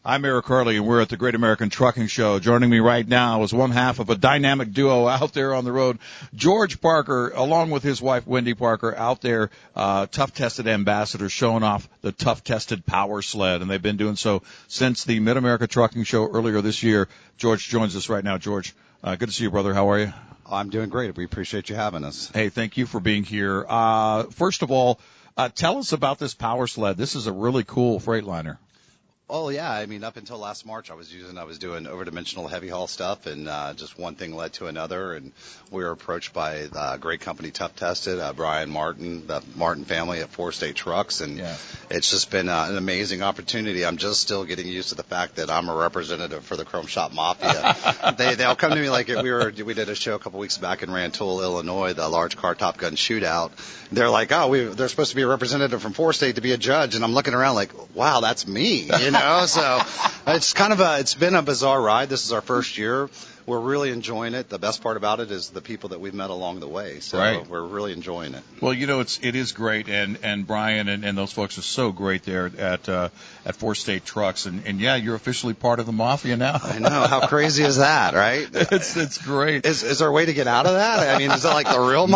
I'm Eric Harley, and we're at the Great American Trucking Show. Joining me right now is one half of a dynamic duo out there on the road, George Parker, along with his wife, Wendy Parker, out there, tough-tested ambassadors, showing off the tough-tested power sled, and they've been doing so since the Mid-America Trucking Show earlier this year. George joins us right now. George, good to see you, brother. How are you? I'm doing great. We appreciate you having us. Hey, thank you for being here. First of all, tell us about this power sled. This is a really cool Freightliner. Oh yeah, I mean, up until last March, I was doing overdimensional heavy haul stuff, and just one thing led to another, and we were approached by a great company, Tough Tested, Brian Martin, the Martin family at Four State Trucks, and it's just been an amazing opportunity. I'm just still getting used to the fact that I'm a representative for the Chrome Shop Mafia. They'll come to me like we did a show a couple weeks back in Rantoul, Illinois, the large car Top Gun shootout. They're like, they're supposed to be a representative from Four State to be a judge, and I'm looking around like, wow, that's me, you know. So it's been a bizarre ride. This is our first year. We're really enjoying it. The best part about it is the people that we've met along the way. So We're really enjoying it. Well, you know, it is great, and Brian and those folks are so great there at Four State Trucks, and yeah, you're officially part of the Mafia now. I know. How crazy is that, right? It's great. Is there a way to get out of that? I mean, is it like the real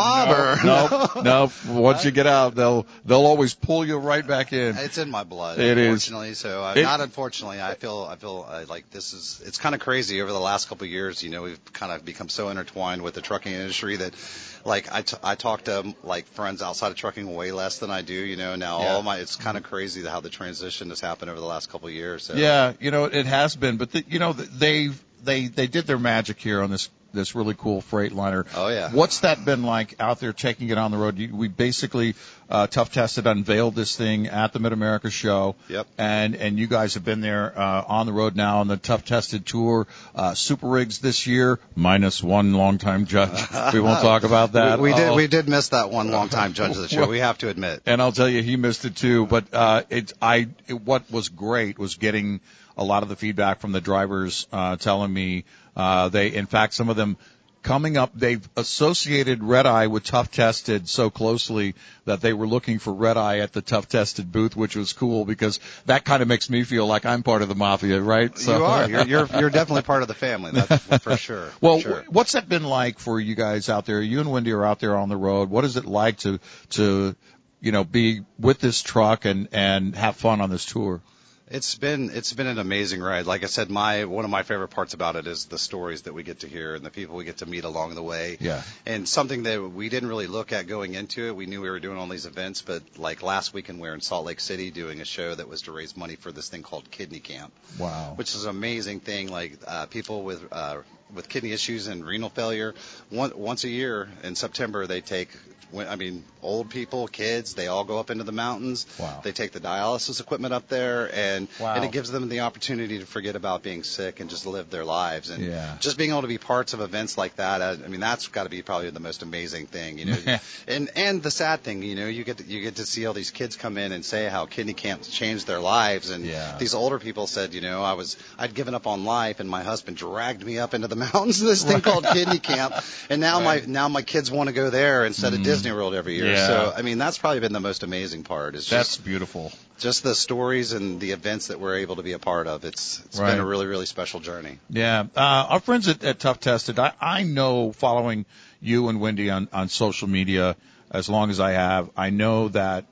mob No. Once you get out, they'll always pull you right back in. It's in my blood, it unfortunately. Is. So not unfortunately. I feel like it's kind of crazy over the last couple of years. You know, we've kind of become so intertwined with the trucking industry that, like, I talk to like friends outside of trucking way less than I do. You know, now it's kind of crazy how the transition has happened over the last couple of years. So. Yeah, you know, it has been, but they did their magic here on this really cool Freightliner. Oh yeah. What's that been like out there taking it on the road? We basically Tough Tested unveiled this thing at the Mid-America show. Yep. And you guys have been there on the road now on the Tough Tested tour. Super Rigs this year, minus one longtime judge. We won't talk about that. We did miss that one longtime judge of the show. We have to admit. And I'll tell you, he missed it too. But what was great was getting a lot of the feedback from the drivers telling me in fact, some of them coming up, they've associated Red Eye with Tough Tested so closely that they were looking for Red Eye at the Tough Tested booth, which was cool because that kind of makes me feel like I'm part of the Mafia, right? So. You are. You're definitely part of the family. That's for sure. Well, what's that been like for you guys out there? You and Wendy are out there on the road. What is it like to be with this truck and have fun on this tour? It's been an amazing ride. Like I said, one of my favorite parts about it is the stories that we get to hear and the people we get to meet along the way. Yeah. And something that we didn't really look at going into it. We knew we were doing all these events, but like last weekend we were in Salt Lake City doing a show that was to raise money for this thing called Kidney Camp. Wow. Which is an amazing thing. Like people with kidney issues and renal failure, once a year in September they take. Old people, kids, they all go up into the mountains. Wow. They take the dialysis equipment up there, and it gives them the opportunity to forget about being sick and just live their lives. And just being able to be parts of events like that, that's got to be probably the most amazing thing, you know. and the sad thing, you know, you get to see all these kids come in and say how Kidney Camp changed their lives. And these older people said, you know, I'd given up on life, and my husband dragged me up into the mountains to this thing called Kidney Camp, and now my kids want to go there instead of Disney World every year. Yeah. So, that's probably been the most amazing part. That's beautiful. Just the stories and the events that we're able to be a part of. It's been a really, really special journey. Yeah. Our friends at Tough Tested, I know, following you and Wendy on social media as long as I have, I know that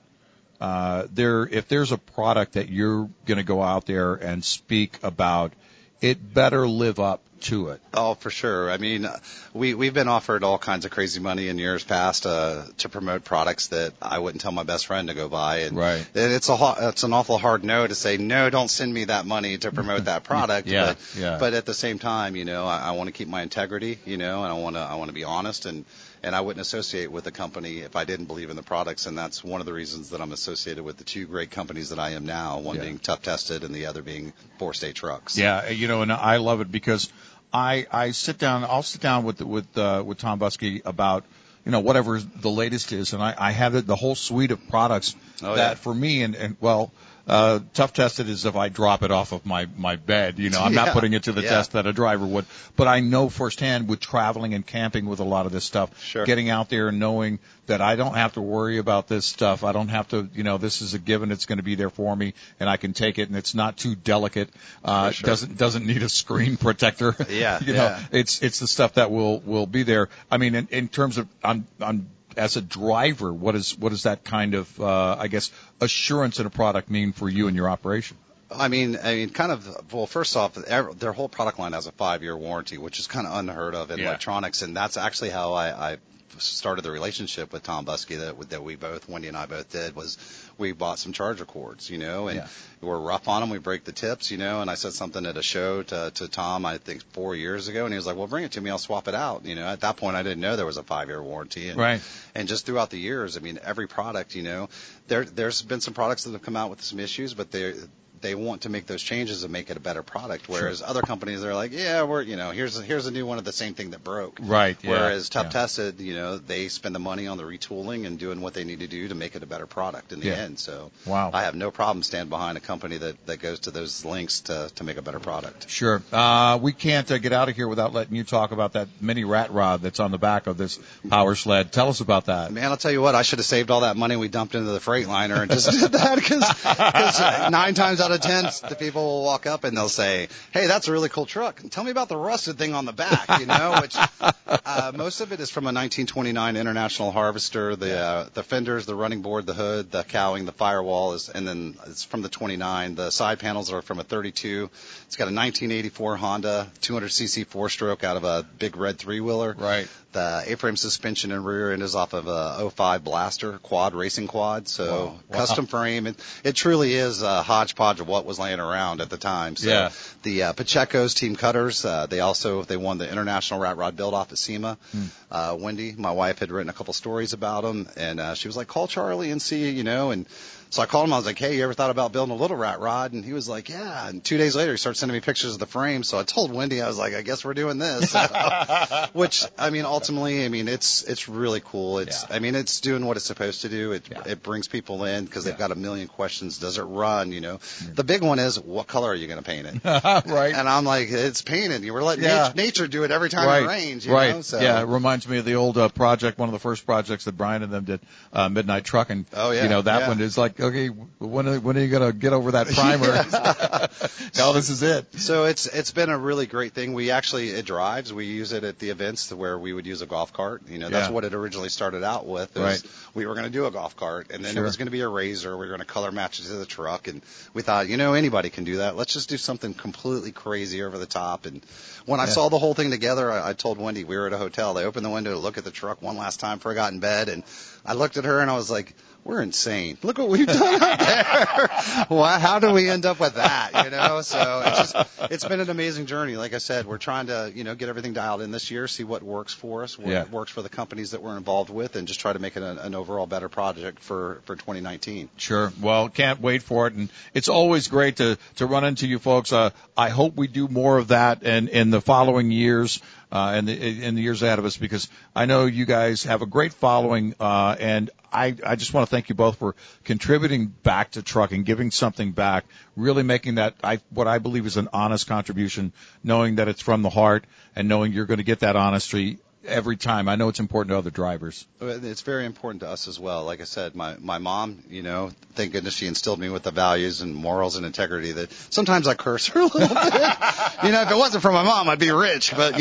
if there's a product that you're going to go out there and speak about, it better live up to it. Oh, for sure. We've been offered all kinds of crazy money in years past to promote products that I wouldn't tell my best friend to go buy. And it's an awful hard no to say, no, don't send me that money to promote that product. But at the same time, you know, I want to keep my integrity, you know, and I want to be honest, and I wouldn't associate with a company if I didn't believe in the products, and that's one of the reasons that I'm associated with the two great companies that I am now, one being Tough Tested and the other being Four State Trucks. Yeah, you know, and I love it because I'll sit down with Tom Buskey about, you know, whatever the latest is, and I have the whole suite of products that for me, and tough tested is if I drop it off of my bed. I'm not putting it to the test that a driver would. But I know firsthand with traveling and camping with a lot of this stuff, getting out there and knowing that I don't have to worry about this stuff. I don't have to, this is a given. It's going to be there for me, and I can take it, and it's not too delicate. Doesn't need a screen protector. It's the stuff that will be there. I mean, in terms of as a driver, what does that kind of assurance in a product mean for you and your operation? I mean, well, first off, their whole product line has a 5-year warranty, which is kind of unheard of in electronics, and that's actually how I started the relationship with Tom Buskey that Wendy and I both did, was we bought some charger cords, and we're rough on them. We break the tips, and I said something at a show to Tom, I think 4 years ago, and he was like, well, bring it to me. I'll swap it out. At that point, I didn't know there was a 5-year warranty. And just throughout the years, I mean, every product, there's been some products that have come out with some issues, but they want to make those changes and make it a better product. Whereas other companies, they're like, here's a new one of the same thing that broke. Right. Yeah. Whereas Tough Tested, they spend the money on the retooling and doing what they need to do to make it a better product in the end. So I have no problem standing behind a company that goes to those lengths to make a better product. Sure. We can't get out of here without letting you talk about that mini rat rod that's on the back of this power sled. Tell us about that. Man, I'll tell you what, I should have saved all that money we dumped into the Freightliner and just did that, because 9 times out of 10, the people will walk up and they'll say, hey, that's a really cool truck. Tell me about the rusted thing on the back, which most of it is from a 1929 International Harvester. The fenders, the running board, the hood, the cowling, the firewall and then it's from the 29. The side panels are from a 32. It's got a 1984 Honda 200cc 4-stroke out of a big red 3-wheeler. Right. The A-frame suspension and rear end is off of a 05 Blaster racing quad. So custom frame. It truly is a hodgepodge of what was laying around at the time. So the Pacheco's Team Cutters, they won the International Rat Rod Build Off at SEMA. Wendy, my wife, had written a couple stories about them, and she was like, call Charlie and see, and so I called him. I was like, hey, you ever thought about building a little rat rod? And he was like, yeah. And 2 days later, he started sending me pictures of the frame. So I told Wendy, I was like, I guess we're doing this. Which, ultimately, it's really cool. It's doing what it's supposed to do. It brings people in because they've got a million questions. Does it run? The big one is, what color are you going to paint it? Right. And I'm like, it's painted. We're letting nature do it every time it rains. You know? So. Yeah, it reminds me of the old project, one of the first projects that Brian and them did, Midnight Trucking. Oh, yeah. That one is like, okay, when are you going to get over that primer? No, this is it. So it's been a really great thing. It drives. We use it at the events where we would use a golf cart. That's what it originally started out with. We were going to do a golf cart, and then it was going to be a RZR. We were going to color match it to the truck, and we thought, anybody can do that. Let's just do something completely crazy over the top. And when I saw the whole thing together, I told Wendy, we were at a hotel. They opened the window to look at the truck one last time before I got in bed, and I looked at her and I was like, we're insane. Look what we've done out there. How do we end up with that? So it's been an amazing journey. Like I said, we're trying to, get everything dialed in this year, see what works for us, what works for the companies that we're involved with, and just try to make it an overall better project for 2019. Sure. Well, can't wait for it. And it's always great to run into you folks. I hope we do more of that in the following years. In the years ahead of us, because I know you guys have a great following, and I just want to thank you both for contributing back to trucking, giving something back, really making that what I believe is an honest contribution, knowing that it's from the heart and knowing you're going to get that honesty every time. I know it's important to other drivers. It's very important to us as well. Like I said, my mom, thank goodness she instilled me with the values and morals and integrity that sometimes I curse her a little bit. If it wasn't for my mom, I'd be rich, but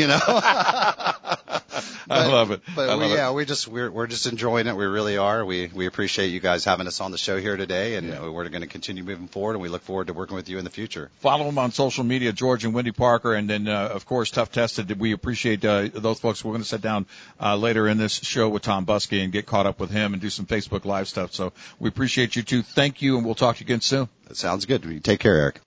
I love it. But we're just enjoying it. We really are. We appreciate you guys having us on the show here today, and we're going to continue moving forward, and we look forward to working with you in the future. Follow them on social media, George and Wendy Parker, and then, of course, Tough Tested. We appreciate those folks. We're going to sit down later in this show with Tom Buskey and get caught up with him and do some Facebook Live stuff. So we appreciate you two. Thank you, and we'll talk to you again soon. That sounds good. Take care, Eric.